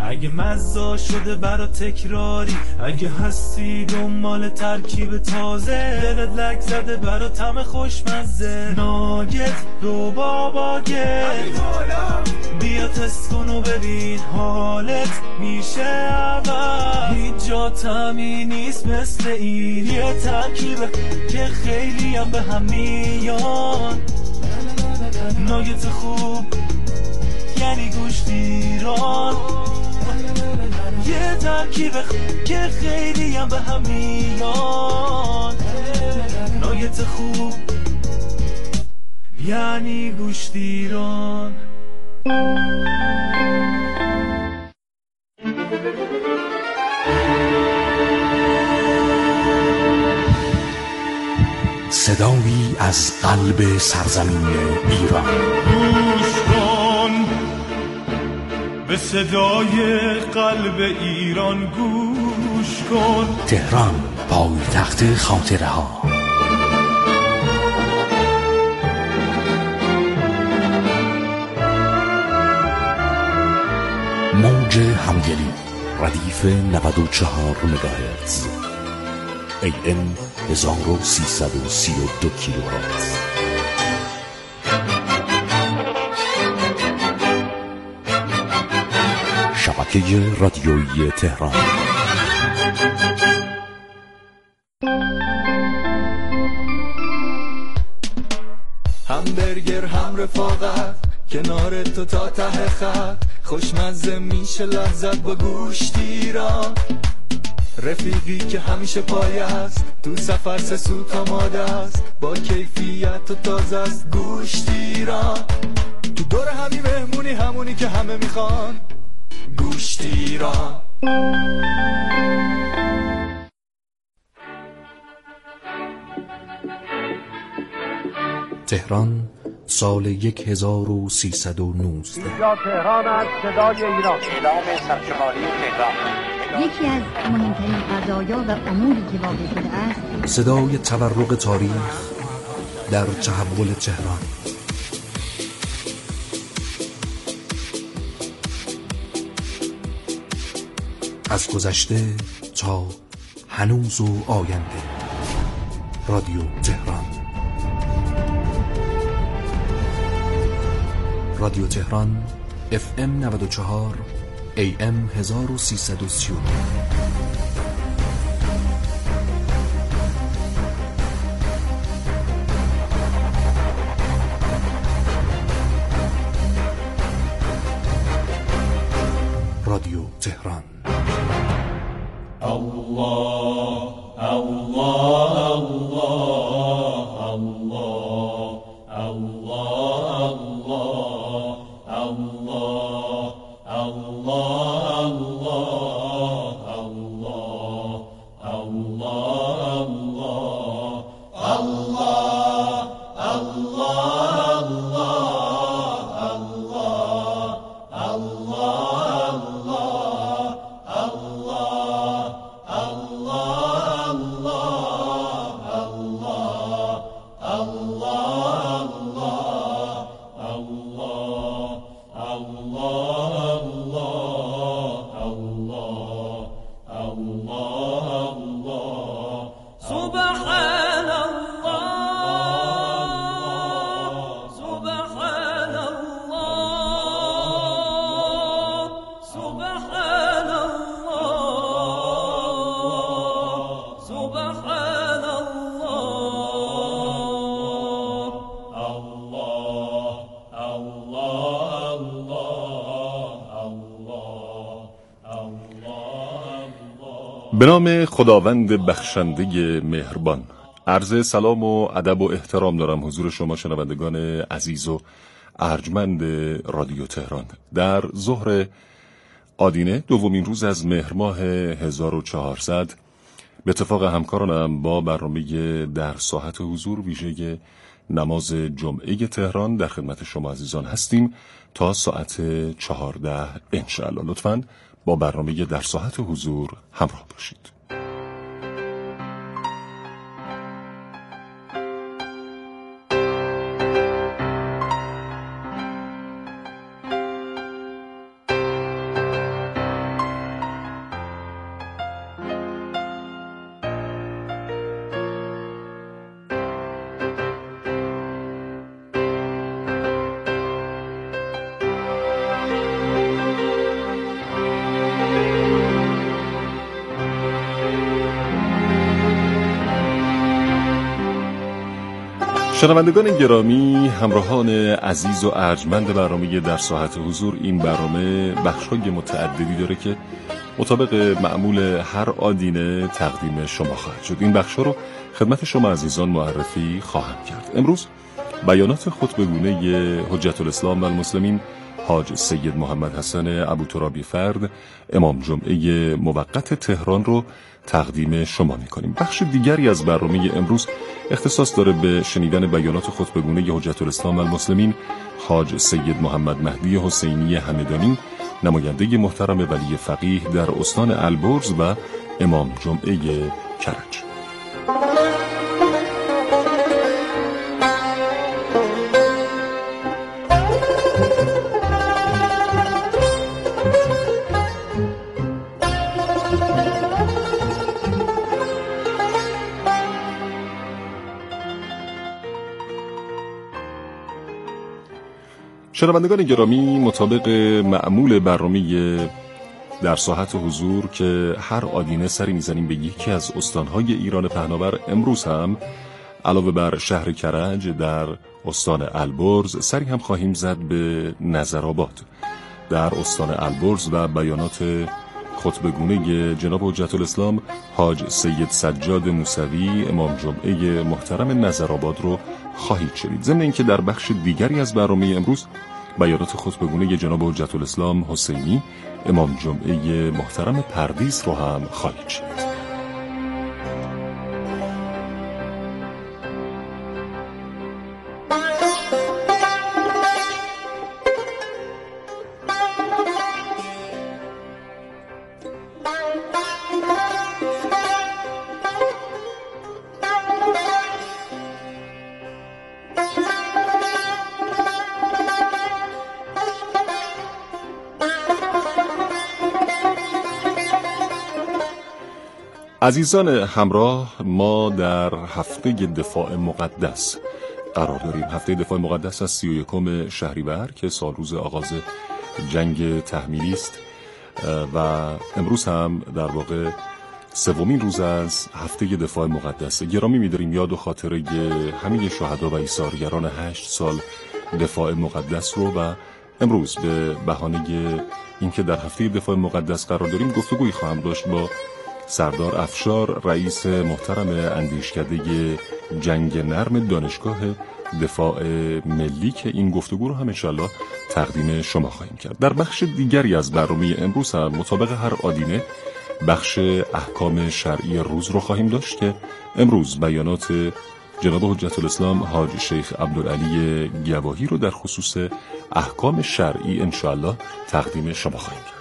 اگه مزه شده برا تکراری، اگه هستی دنبال ترکیب تازه، دلت لک زده برا طعم خوشمزه، ناگت رو باباگت بیا تست کن و ببین حالت میشه اول. هیچ جا طعمی نیست مثل این، یه ترکیبه که خیلی هم به هم میان. ناگت خوب یعنی گوشتیران، یه ترکیبه که خیلی هم به هم میان. ناگت خوب یعنی گوشتیران. صدایی از قلب سرزمین ایران. گوش کن به صدای قلب ایران، گوش کن. تهران، پایتخت خاطره ها. موج همدلی، ردیف 94 مگاهرتز، AM 1332 کیلوهرتز. شبکه رادیویی تهران. همبرگر هم رفاقت، کنار تو تا ته خط، خوشمزه میشه لحظت با گوشتیران. رفیقی که همیشه پای است، تو سفر سه سوت آماده است، با کیفیت و تازه است گوشتیران. تو دور همی مهمونی، همونی که همه میخوان، گوشتیران. تهران، سال 1319. اینجا تهران است، صدای ایران. اعلام سرشماری تهران. یکی از مهمترین قضایا و اموری که واقع شده است، صدای تورق تاریخ در تحول تهران. از گذشته تا هنوز و آینده. رادیو تهران. رادیو تهران FM 94 AM 1332. رادیو تهران. الله الله الله الله الله الله الله به نام خداوند بخشنده مهربان. عرض سلام و ادب و احترام دارم حضور شما شنوندگان عزیز و ارجمند رادیو تهران در ظهر آدینه، دومین روز از مهر ماه 1400. به اتفاق همکارانم با برنامه در ساحت حضور ویژه نماز جمعه تهران در خدمت شما عزیزان هستیم تا ساعت 14 انشاءالله. لطفاً با برنامه در ساحت حضور همراه باشید. شنوندگان گرامی، همراهان عزیز و ارجمند برنامه در ساحت حضور، این برنامه بخش‌های متعددی داره که مطابق معمول هر آدینه تقدیم شما خواهد شد. این بخش‌ها رو خدمت شما عزیزان معرفی خواهم کرد. امروز بیانات خطبه‌گونه حجت الاسلام و المسلمین حاج سید محمد حسن ابوترابی فرد، امام جمعه موقت تهران رو تقدیم شما می‌کنیم. بخش دیگری از برنامه امروز اختصاص داره به شنیدن بیانات خطبه‌گونه حجت الاسلام و المسلمین حاج سید محمد مهدی حسینی همدانی، نماینده محترم ولی فقیه در استان البرز و امام جمعه کرج. شنوندگان گرامی، مطابق معمول برنامه در ساحت حضور که هر آدینه سری میزنیم به یکی از استانهای ایران پهناور، امروز هم علاوه بر شهر کرج در استان البرز سری هم خواهیم زد به نظرآباد در استان البرز و بیانات خطبه‌گونه جناب حجت الاسلام حاج سید سجاد موسوی امام جمعه محترم نظرآباد رو خواهید شنید. ضمن اینکه در بخش دیگری از برنامه امروز بیانات خطبه‌گونه جناب حجت الاسلام حسینی امام جمعه محترم پردیس رو هم خواهید شنید. عزیزان همراه، ما در هفته دفاع مقدس قرار داریم. هفته دفاع مقدس از 31 شهریور که سال روز آغاز جنگ تحمیلی است و امروز هم در واقع سومین روز از هفته دفاع مقدس. گرامی می‌داریم یاد و خاطره همه شهدا و ایثارگران 8 سال دفاع مقدس رو و امروز به بهانه اینکه در هفته دفاع مقدس قرار داریم گفتگویی خواهم داشت با سردار افشار، رئیس محترم اندیشکده جنگ نرم دانشگاه دفاع ملی که این گفتگو رو هم انشالله تقدیم شما خواهیم کرد. در بخش دیگری از برنامه امروز هم مطابق هر آدینه بخش احکام شرعی روز رو خواهیم داشت که امروز بیانات جناب حجت الاسلام حاج شیخ عبدالعلی گواهی رو در خصوص احکام شرعی انشالله تقدیم شما خواهیم کرد.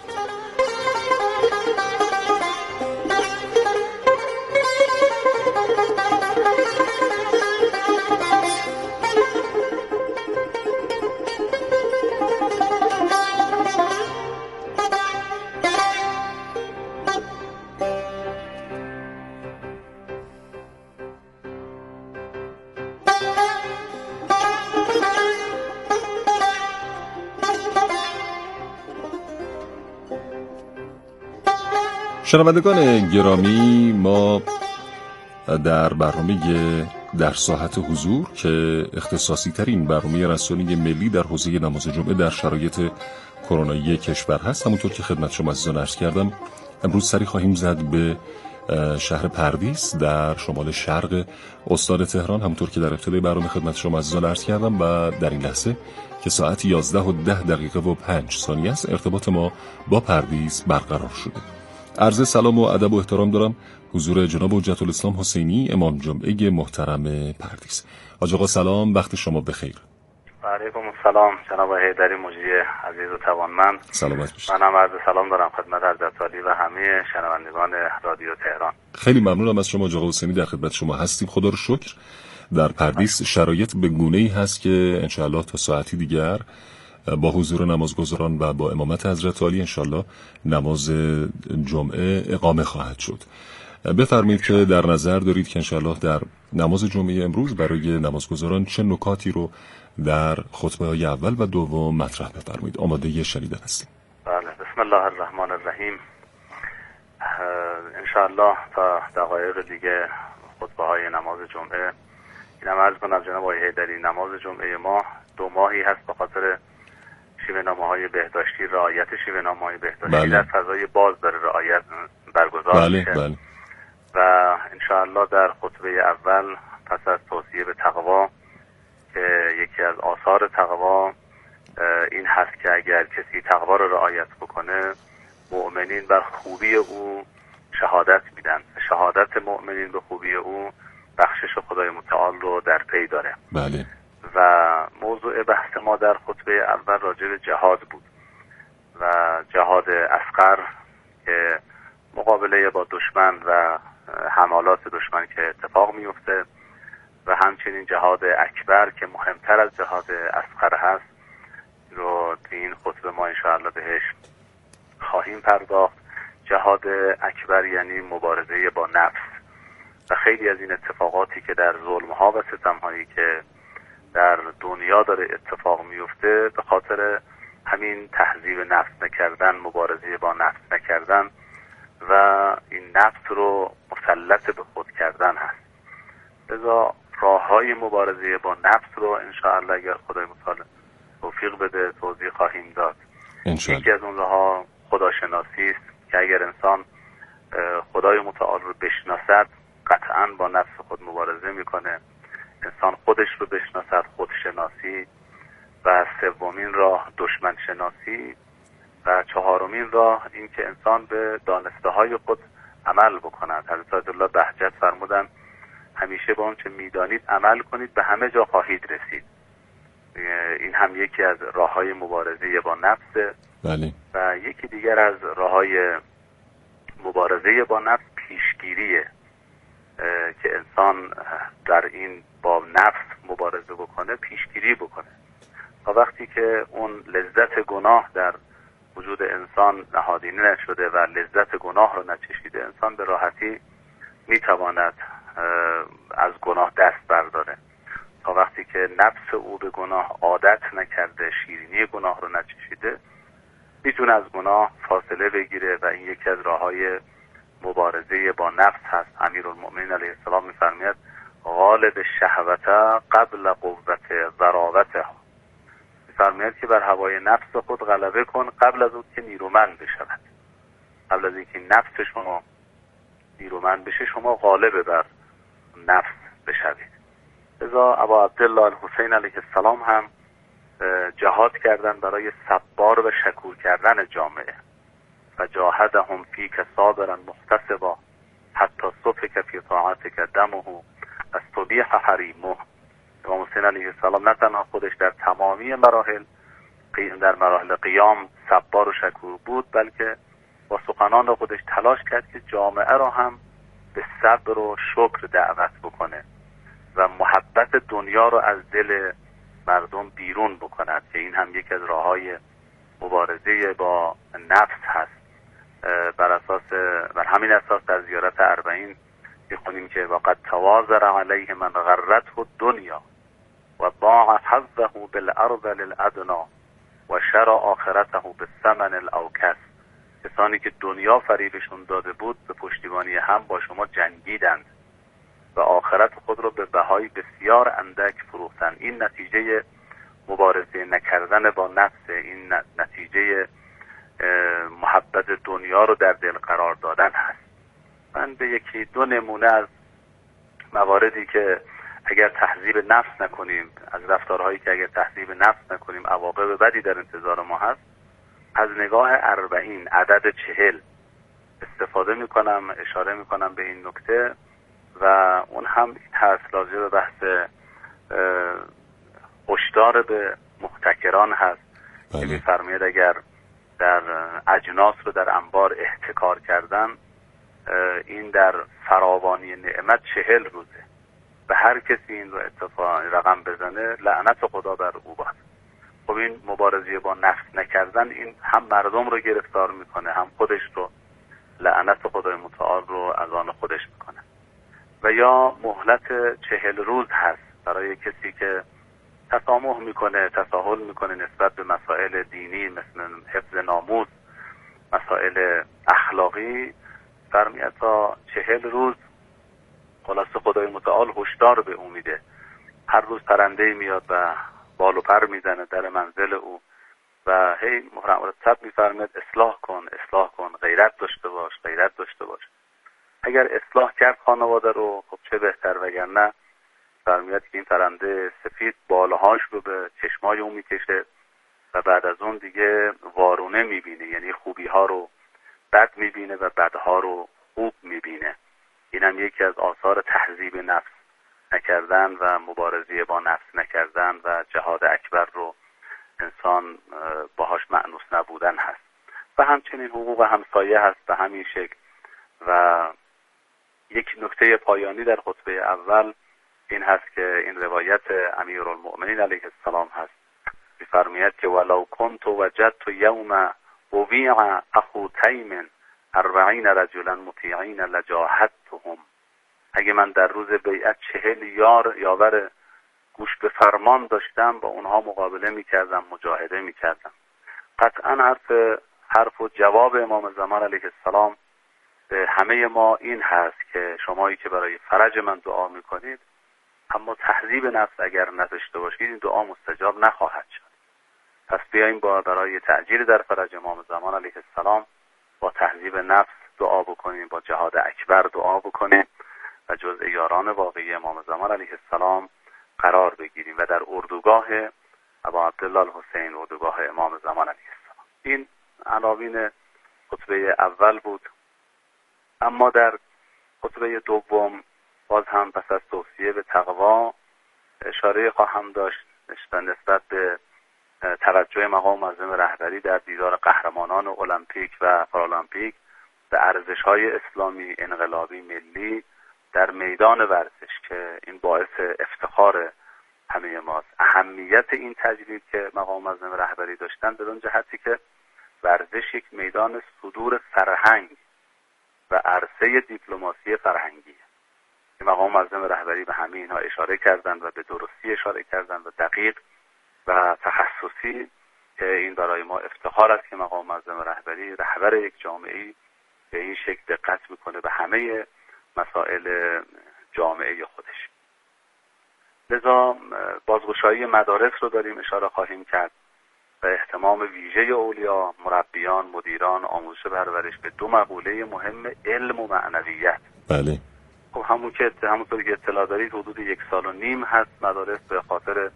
شنوندگان گرامی، ما در برنامه در ساحت حضور که اختصاصی ترین برنامه رسانه‌ای ملی در حوزه نماز جمعه در شرایط کرونایی کشور هست، همونطور که خدمت شما عزیزان عرض کردم امروز سری خواهیم زد به شهر پردیس در شمال شرق استان تهران، همونطور که در ابتدای برنامه خدمت شما عزیزان عرض کردم و در این لحظه که ساعت 11:10 است ارتباط ما با پردیس برقرار شده. عرض سلام و ادب و احترام دارم حضور جناب حجت الاسلام حسینی امام جمعه محترم پردیس. حاج آقا سلام، وقت شما بخیر. و علیکم السلام جناب حیدری مجری عزیز و توانمند. سلامت باشید. منم عرض سلام دارم خدمت حضرت عالی و همه شنوندگان رادیو تهران. خیلی ممنونم از شما آقا حسینی، در خدمت شما هستیم. خدا رو شکر در پردیس شرایط به گونه‌ای هست که انشاءالله تا ساعتی دیگر با حضور نمازگزاران و با امامت حضرت عالی انشاءالله نماز جمعه اقامه خواهد شد. بفرمایید که در نظر دارید که انشاءالله در نماز جمعه امروز برای نمازگزاران چه نکاتی رو در خطبه‌های اول و دوم مطرح بفرمایید. آماده شنیدن هستیم. بله، بسم الله الرحمن الرحیم. انشاءالله تا دقایق دیگه خطبه‌های نماز جمعه اینم عرض کنم جناب آقای حیدری، نماز جمعه ما 2 ماهی هست به خاطر شیوه‌نامه‌های بهداشتی، رعایت شیوه‌نامه‌های بهداشتی در فضای باز داره رعایت برگزار میشه. بله. و انشاءالله در خطبه اول پس از توصیه به تقوا که یکی از آثار تقوا این هست که اگر کسی تقوا رو رعایت بکنه مؤمنین بر خوبی او شهادت میدن. شهادت مؤمنین به خوبی او بخشش خدای متعال رو در پی داره. بله. و موضوع بحث ما در خطبه اول راجع به جهاد بود و جهاد اصغر که مقابله با دشمن و حملات دشمن که اتفاق میفته و همچنین جهاد اکبر که مهمتر از جهاد اصغر هست رو در این خطبه ما انشاءالله بهش خواهیم پرداخت. جهاد اکبر یعنی مبارزه با نفس و خیلی از این اتفاقاتی که در ظلم‌ها و ستم‌هایی که در دنیا داره اتفاق میفته به خاطر همین تهذیب نفس نکردن، مبارزه با نفس نکردن و این نفس رو مسلط به خود کردن هست. لذا راه‌های مبارزه با نفس رو انشاءالله اگر خدای متعال توفیق بده توضیح خواهیم داد. یکی از اون راه‌ها خداشناسی است که اگر انسان خدای متعال رو بشناسد قطعاً با نفس خود مبارزه میکنه. انسان خودش رو بشناسد، خودشناسی. و سومین راه دشمن شناسی و چهارمین راه این که انسان به دانسته های خود عمل بکند. حضرت آیت الله بهجت فرمودن همیشه به اون چه میدانید عمل کنید به همه جا خواهید رسید. این هم یکی از راه های مبارزه با نفس. بله. و یکی دیگر از راه های مبارزه با نفس پیشگیریه که انسان در این با نفس مبارزه بکنه، پیشگیری بکنه تا وقتی که اون لذت گناه در وجود انسان نهادینه نشده و لذت گناه رو نچشیده انسان به راحتی میتواند از گناه دست برداره. تا وقتی که نفس او به گناه عادت نکرده، شیرینی گناه رو نچشیده، میتونه از گناه فاصله بگیره و این یکی از راههای مبارزه با نفس هست. امیرالمؤمنین علیه السلام میفرماید غالب شهوت قبل قوت ضراوتها. میفرماید که بر هوای نفس خود غلبه کن قبل از اون که نیرومند بشود. قبل از اینکه نفس شما نیرومند بشه شما غالب بر نفس بشوید. لذا ابا عبدالله الحسین علیه السلام هم جهاد کردن برای صبار و شکور کردن جامعه و جاهدهم فیک صابرا محتسبا حتی صفک فی طاعتک دمه از تبیح حریمه. امام حسین علیه السلام نه تنها خودش در تمامی مراحل قیام صبار و شکور بود، بلکه با سخنان خودش تلاش کرد که جامعه را هم به صبر و شکر دعوت بکنه و محبت دنیا رو از دل مردم بیرون بکند که این هم یک از راههای مبارزه با نفس هست. بر همین اساس در زیارت 40 میخونیم که وقد توازر علیه من غرته الدنیا و باع حظه بالارض للادنا و شرع آخرته بالثمن الاوکس. کسانی که دنیا فریبشون داده بود به پشتیبانی هم با شما جنگیدند و آخرت خود رو به بهای بسیار اندک فروختن. این نتیجه مبارزه نکردن با نفس، این نتیجه محبت دنیا رو در دل قرار دادن هست. من به 1-2 نمونه از مواردی که اگر تهذیب نفس نکنیم، از رفتارهایی که اگر تهذیب نفس نکنیم عواقب بدی در انتظار ما هست، از نگاه 40 عدد 40 استفاده میکنم، اشاره میکنم به این نکته و اون هم هست راجع به بحث هشدار به محتکران هست که میفرماید اگر در اجناس رو در انبار احتکار کردن این در فراوانی نعمت 40 روزه و هر کسی این رو رقم بزنه لعنت خدا بر او باد. خب این مبارزه با نفس نکردن این هم مردم رو گرفتار میکنه هم خودش رو، لعنت خدای متعال رو از آن خودش میکنه. و یا مهلت 40 روز هست برای کسی که تسامح میکنه، تساهل میکنه نسبت به مسائل دینی مثل حفظ ناموس، مسائل اخلاقی. فرمیاد تا 40 روز خلاص خدای متعال هشدار به او میده هر روز پرنده‌ای میاد و بال و پر میزنه در منزل او و هی مرتب میفرماید اصلاح کن، غیرت داشته باش. اگر اصلاح کرد خانواده رو خب چه بهتر، وگرنه فرماید که این پرنده سفید بالهاش رو به چشمای اون میکشه و بعد از اون دیگه وارونه میبینه، یعنی خوبی ها رو بد میبینه و بدها رو خوب میبینه. این هم یکی از آثار تهذیب نفس نکردن و مبارزه با نفس نکردن و جهاد اکبر رو انسان باهاش مأنوس نبودن هست. و همچنین حقوق همسایه هست به همین شکل. و یک نکته پایانی در خطبه اول این هست که این روایت امیرالمؤمنین علیه السلام هست، می‌فرماید که ولو کنت وجدت یوم وویع اخو تیم 40 رجلا مطیعین لجاهدتهم. اگه من در روز بیعت 40 یاور گوش به فرمان داشتم با اونها مقابله میکردم، مجاهده میکردم. قطعا حرف و جواب امام زمان علیه السلام به همه ما این هست که شمایی که برای فرج من دعا میکنید اما تهذیب نفس اگر نداشته باشید این دعا مستجاب نخواهد شد. پس بیاییم برای تعجیل در فرج امام زمان علیه السلام با تهذیب نفس دعا بکنیم، با جهاد اکبر دعا بکنیم و جزء یاران واقعی امام زمان علیه السلام قرار بگیریم و در اردوگاه ابا عبدالله الحسین، اردوگاه امام زمان علیه السلام. این عناوین خطبه اول بود. اما در خطبه دوم باز هم پس از توصیه به تقوا اشاره خواهم داشت نسبت به توجه مقام معظم رهبری در دیدار قهرمانان المپیک و پارالمپیک به ارزش‌های اسلامی انقلابی ملی در میدان ورزش که این باعث افتخار همه ماست. اهمیت این تجدید که مقام معظم رهبری داشتن بدون جهتی که ورزش یک میدان صدور فرهنگ و عرصه دیپلماسی فرهنگی. مقام معظم رهبری به همه اینها اشاره کردند و به درستی اشاره کردند و دقیق و تخصصی که این برای ما افتخار است که مقام معظم رهبری رهبر یک جامعه‌ای به این شکل دقت میکنه به همه مسائل جامعه خودش. لذا بازگشایی مدارس رو داریم اشاره خواهیم کرد و اهتمام ویژه اولیا، مربیان، مدیران، آموزش و پرورش به دو مقوله مهم علم و معنویت. بله. خب همونطوری که اطلاع دارید حدود 1.5 سال هست مدارس به خاطر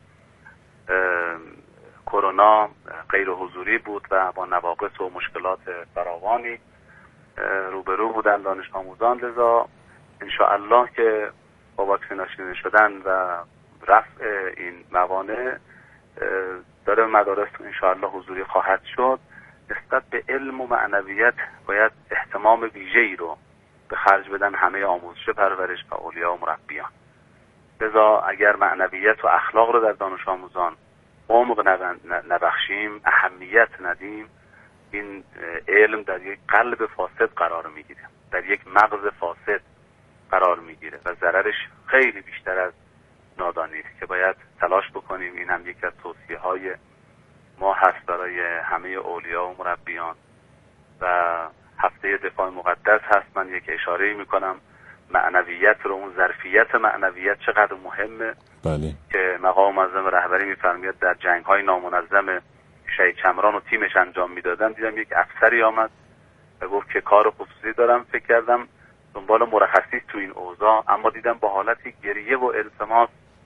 کرونا غیر حضوری بود و با نواقص و مشکلات فراوانی روبرو بودن دانش آموزان. لذا انشاءالله که با واکسیناسیون شدن و رفع این موانع داره مدارس انشاءالله حضوری خواهد شد. نسبت به علم و معنویت باید اهتمام ویژه‌ای رو به خرج بدن همه آموزش پرورش و اولیا و مربیان. لذا اگر معنویت و اخلاق رو در دانش آموزان عمق نبخشیم، اهمیت ندیم، این علم در یک قلب فاسد قرار میگیره، در یک مغز فاسد قرار میگیره و ضررش خیلی بیشتر از نادانی است که باید تلاش بکنیم. این هم یکی از توصیه‌های ما هست برای همه اولیا و مربیان. و هفته دفاع مقدس هست، من یک اشاره‌ای میکنم معنویت رو، اون ظرفیت معنویت چقدر مهمه. بله. که مقام معظم رهبری میفرماید در جنگ‌های نامنظم شهید چمران و تیمش انجام میدادن، دیدم یک افسری آمد و گفت که کار خصوصی دارم، فکر کردم دنبال مرخصی تو این اوضاع، اما دیدم با حالتی گریه و التماس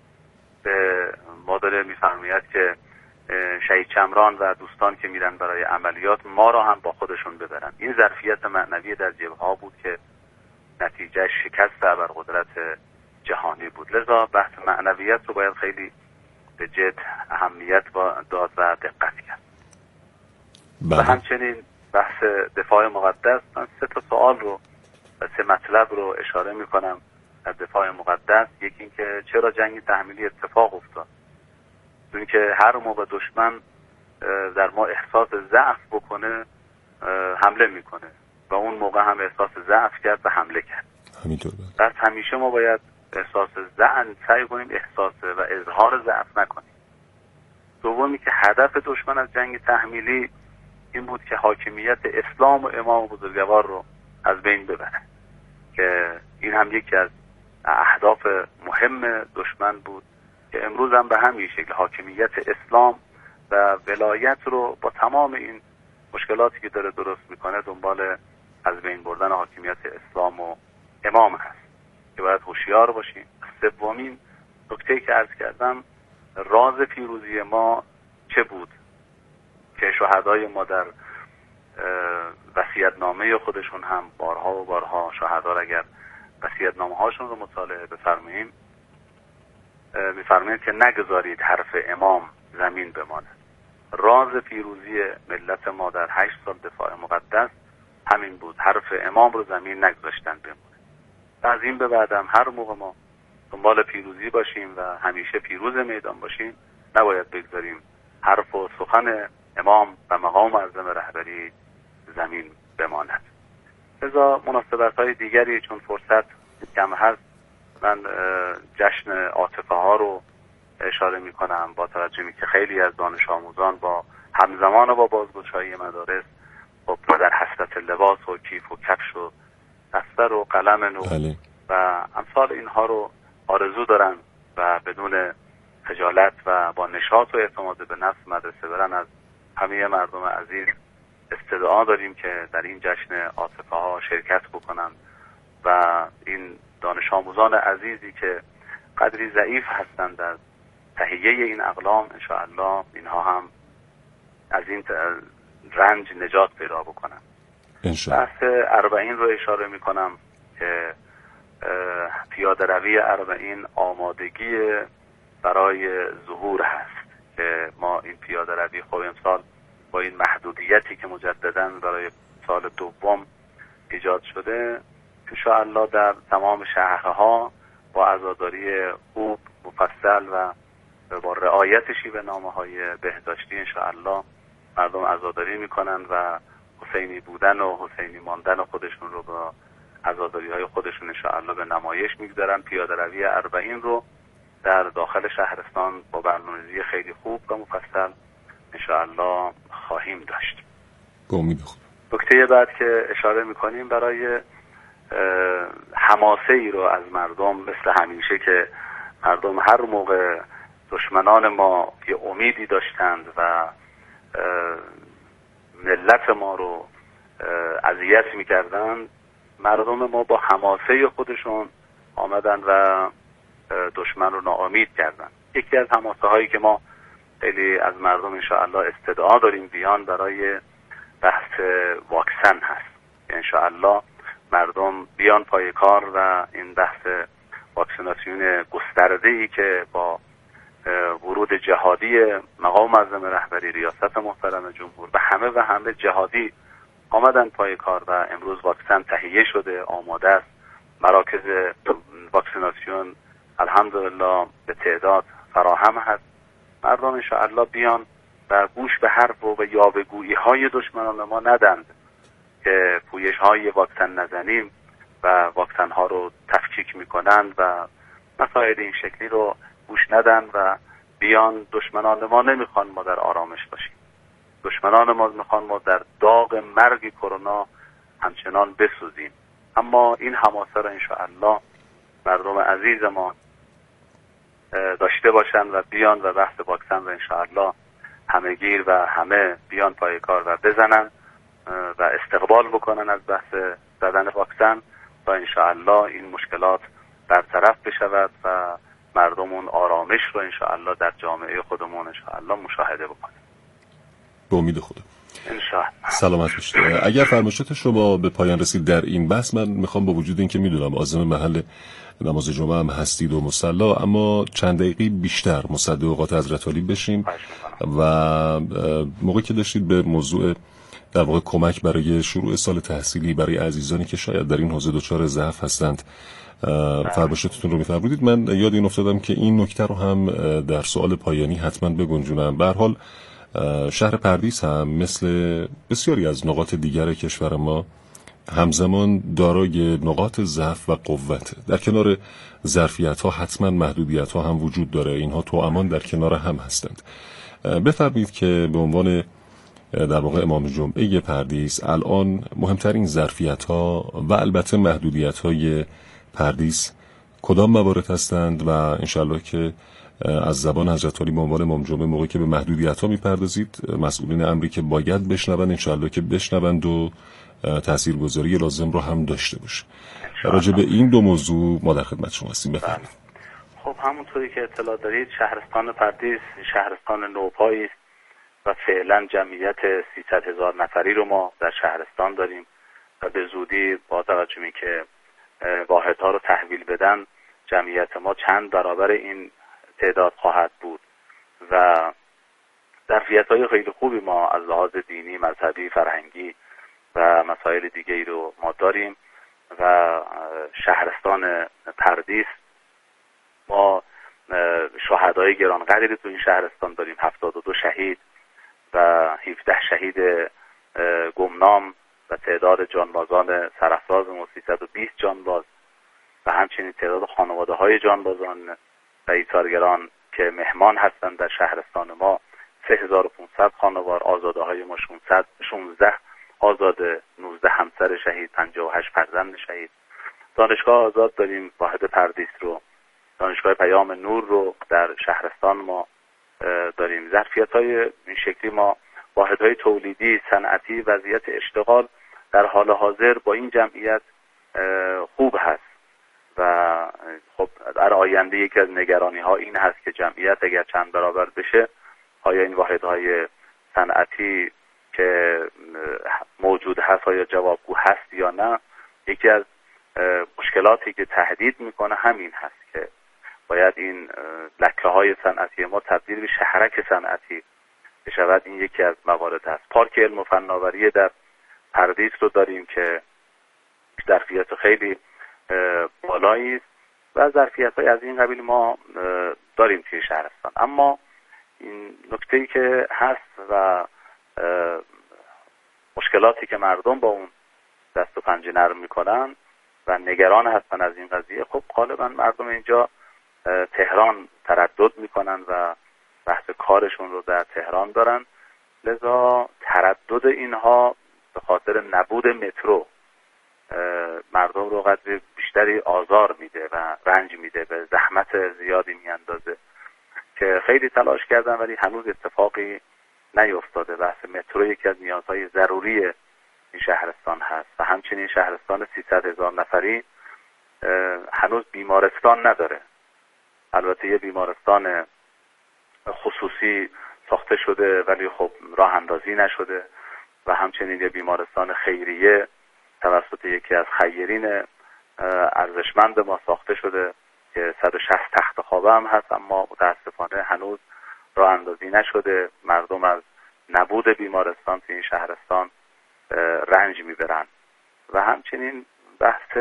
به مادر میفرماید که شهید چمران و دوستان که میرن برای عملیات ما را هم با خودشون ببرن. این ظرفیت معنوی در جبهه‌ها بود که نتیجه شکست ابرقدرت جهانی بود. لذا بحث معنویت رو باید خیلی به جد اهمیت داد و دقت کرد. و همچنین بحث دفاع مقدس، من 3 سوال رو و 3 مطلب رو اشاره میکنم در دفاع مقدس. یکی این که چرا جنگ تحمیلی اتفاق افتاد؟ چون که هر موقع دشمن در ما احساس ضعف بکنه حمله میکنه و اون موقع هم احساس ضعف کرد و حمله کرد. همینطور. پس همیشه ما باید احساس ضعف سعی کنیم احساس و اظهار ضعف نکنیم. دومی که هدف دشمن از جنگ تحمیلی این بود که حاکمیت اسلام و امام بزرگوار رو از بین ببره، که این هم یکی از اهداف مهم دشمن بود که امروز هم به همین شکل حاکمیت اسلام و ولایت رو با تمام این مشکلاتی که داره درست میکنه دنبال از بین بردن حاکمیت اسلام و امام هست که باید هوشیار باشیم. سومین نکته‌ای که عرض کردم، راز پیروزی ما چه بود که شهدای ما در وصیت‌نامه خودشون هم بارها و بارها شهدا اگر وصیت‌نامه هاشون رو مطالعه بفرماییم می‌فرمایند که نگذارید حرف امام زمین بماند. راز پیروزی ملت ما در 8 سال دفاع مقدس همین بود، حرف امام رو زمین نگذاشتن بمونه. از این به بعدم هر موقع ما دنبال پیروزی باشیم و همیشه پیروز میدان باشیم، نباید بگذاریم حرف و سخن امام و مقام معظم رهبری زمین بماند. لذا مناسبت‌های دیگری چون فرصت کم هست، من جشن عاطفه ها رو اشاره می‌کنم با توجه که خیلی از دانش آموزان با همزمان با بازگشایی مدارس خب در حسرت لباس و کیف و کفش و دفتر و قلم نو و امثال اینها رو آرزو دارن و بدون خجالت و با نشاط و اعتماد به نفس مدرسه برن. از همه مردم عزیز استدعا داریم که در این جشن عاطفه ها شرکت بکنن و این دانش آموزان عزیزی که قدری ضعیف هستند در تهیه این اقلام، انشاءالله اینها هم از این رنج نجات پیدا بکنن. بحث 40 رو اشاره میکنم که پیاده روی 40 آمادگی برای ظهور هست که ما این پیاده روی خب امسال با این محدودیتی که مجدداً برای سال دوم ایجاد شده انشاءالله در تمام شهرها با عزاداری خوب مفصل و با رعایت شیوه نامه‌های بهداشتی انشاءالله مردم عزاداری میکنن و حسینی بودن و حسینی ماندن خودشون رو با عزاداری‌های خودشون انشاءالله به نمایش میگذارن. پیاده روی 40 رو در داخل شهرستان با برنامه‌ریزی خیلی خوب و مفصل انشاءالله خواهیم داشت. با امید خدا. نکته بعد که اشاره میکنیم برای حماسه ای رو از مردم، مثل همیشه که مردم هر موقع دشمنان ما یه امیدی داشتند و ملت ما رو اذیت میکردن، مردم ما با حماسه خودشون آمدن و دشمن رو ناامید کردن. یکی از حماسه هایی که ما خیلی از مردم انشاءالله استدعا داریم بیان برای بحث واکسن هست. انشاءالله مردم بیان پای کار و این بحث واکسیناسیون گسترده‌ای که با ورود جهادی مقام معظم رهبری، ریاست محترم جمهور و همه جهادی آمدن پای کار و امروز واکسن تهیه شده، آماده است. مراکز واکسیناسیون الحمدلله به تعداد فراهم هست. مردم انشاءالله بیان و گوش به حرف و یاوه‌گویی های دشمنان ما ندند که پویش های واکسن نزنیم و واکسن ها رو تفکیک میکنند و مسائل این شکلی رو گوش ندن و بیان. دشمنان ما نمیخوان ما در آرامش باشیم، دشمنان ما میخوان ما در داغ مرگ کرونا همچنان بسوزیم. اما این حماسه رو انشاءالله مردم عزیز ما داشته باشن و بیان و بحث واکسن رو انشاءالله همه گیر و همه بیان پای کار و بزنن و استقبال بکنن از بحث زدن واکسن و انشاءالله این مشکلات برطرف بشود و مردمون آرامش رو انشاءالله در جامعه خودمون انشاءالله مشاهده بکنیم. به امید خدا. انشاءالله. سلامت باشید. اگر فرمایشات شما به پایان رسید در این بحث، من میخوام با وجود این که میدونم عازم محل نماز جمعه هم هستید و مصلی، اما چند دقیقه بیشتر مصدق اوقات حضرت علی بشیم و موقعی که داشتید به موضوع در واقع کمک برای شروع سال تحصیلی برای عزیزانی که شاید در این حوزه دچار ضعف هستند فرمایشاتتون رو می‌فرمودید، من یاد این افتادم که این نکته رو هم در سوال پایانی حتما بگنجونم. به هر حال شهر پردیس هم مثل بسیاری از نقاط دیگر کشور ما همزمان دارای نقاط ضعف و قوت. در کنار ظرفیت‌ها حتما محدودیت‌ها هم وجود داره، اینها توامان در کنار هم هستند. بفرمایید که به عنوان در واقع امام جمعه پردیس الان مهمترین ظرفیت‌ها و البته محدودیت‌های پردیس کدام موارد هستند و انشالله که از زبان حضرت علی به عنوان امام جمعه موقعی که به محدودیت‌ها می‌پردازید، مسئولین امری که باید بشنون انشاءالله که بشنوند و تاثیرگذاری لازم رو هم داشته باشه. راجع به این دو موضوع ما در خدمت شما هستیم. بفرمایید. خب همونطوری که اطلاع دارید شهرستان پردیس شهرستان نوپایی است و فعلا جمعیت 300,000 نفری رو ما در شهرستان داریم و به زودی با توجه به که واحدها رو تحویل بدن جمعیت ما چند برابر این تعداد خواهد بود و ظرفیت‌های خیلی خوبی ما از لحاظ دینی، مذهبی، فرهنگی و مسائل دیگه‌ای رو ما داریم و شهرستان پردیس ما شهدای گرانقدری تو این شهرستان داریم، 72 شهید و 17 شهید گمنام و تعداد جانبازان سرافرازمون 320 جانباز و همچنین تعداد خانواده‌های جانبازان و ایثارگران که مهمان هستند در شهرستان ما 3500 خانوار، آزاده‌های ما 16 آزاده، 19 همسر شهید، 58 فرزند شهید. دانشگاه آزاد داریم، واحد پردیس رو، دانشگاه پیام نور رو در شهرستان ما داریم. ظرفیت‌های این شکلی ما واحدهای تولیدی، صنعتی، وضعیت اشتغال در حال حاضر با این جمعیت خوب هست و خب در آینده یکی از نگرانی‌ها این هست که جمعیت اگر چند برابر بشه آیا این واحدهای صنعتی که موجود هست آیا جوابگو هست یا نه. یکی از مشکلاتی که تهدید میکنه همین هست که باید این لکه‌های صنعتی ما تبدیل به شهرک صنعتی بشود. این یکی از موارد هست. پارک علم و فناوری در پردیس رو داریم که ظرفیت خیلی بالایی است و ظرفیت‌های از این قبیل ما داریم توی شهرستان. اما این نکته‌ای که هست و مشکلاتی که مردم با اون دست و پنجه نرم میکنن و نگران هستن از این قضیه، خب غالبا مردم اینجا تهران تردد میکنن و بحث کارشون رو در تهران دارن، لذا تردد اینها به خاطر نبود مترو مردم رو قدر بیشتری آزار میده و رنج میده، به زحمت زیادی میاندازه که خیلی تلاش کردن ولی هنوز اتفاقی نیفتاده. بحث مترو یکی از نیازهای ضروری این شهرستان هست و همچنین شهرستان 300,000 نفری هنوز بیمارستان نداره. البته یه بیمارستان خصوصی ساخته شده ولی خب راه اندازی نشده و همچنین یه بیمارستان خیریه توسط یکی از خیرین ارزشمند ما ساخته شده که 160 تخت خوابه هم هست، اما متاسفانه هنوز راه اندازی نشده. مردم از نبود بیمارستان توی این شهرستان رنج میبرن و همچنین بحث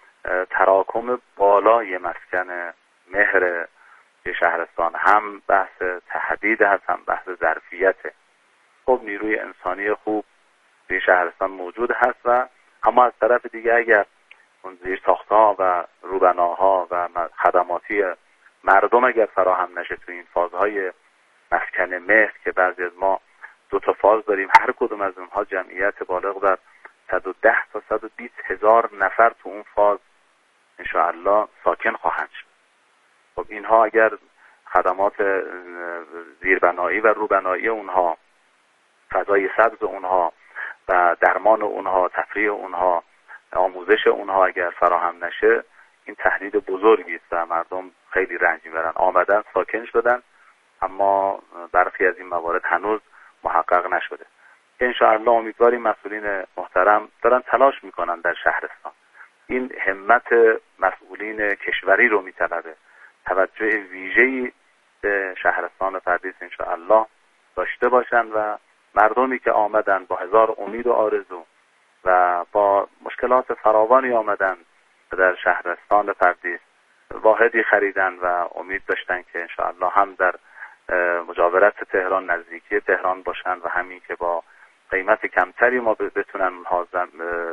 تراکم بالای مسکن مهر شهرستان هم بحث تهدید هست هم بحث ظرفیته. خب نیروی انسانی خوب توی شهرستان موجود هست و اما از طرف دیگه اگر اون زیرساخت‌ها و روبناها و خدماتی مردم اگر فراهم نشه توی این فازهای مسکن مهر که بعضی از ما 2 فاز داریم، هر کدوم از اونها جمعیت بالغ بر 110 تا 120 هزار نفر تو اون فاز انشاءالله ساکن خواهند شد. خب اینها اگر خدمات زیربنایی و روبنایی اونها، فضای سبز اونها و درمان اونها، تفریح اونها، آموزش اونها اگر فراهم نشه، این تهدید بزرگی است و مردم خیلی رنج میبرن. آمدن ساکن شدن اما برخی از این موارد هنوز محقق نشده. انشاءالله امیدواریم مسئولین محترم دارن تلاش میکنن در شهرستان. این همت مسئولین کشوری رو میطلبه، توجه ویژه‌ای به شهرستان پردیس انشاءالله داشته باشن و مردمی که آمدن با هزار امید و آرزو و با مشکلات فراوانی آمدن در شهرستان پردیس، واحدی خریدن و امید داشتن که انشاءالله هم در مجاورت تهران، نزدیکی تهران باشن و همین که با قیمت کمتری ما بتونن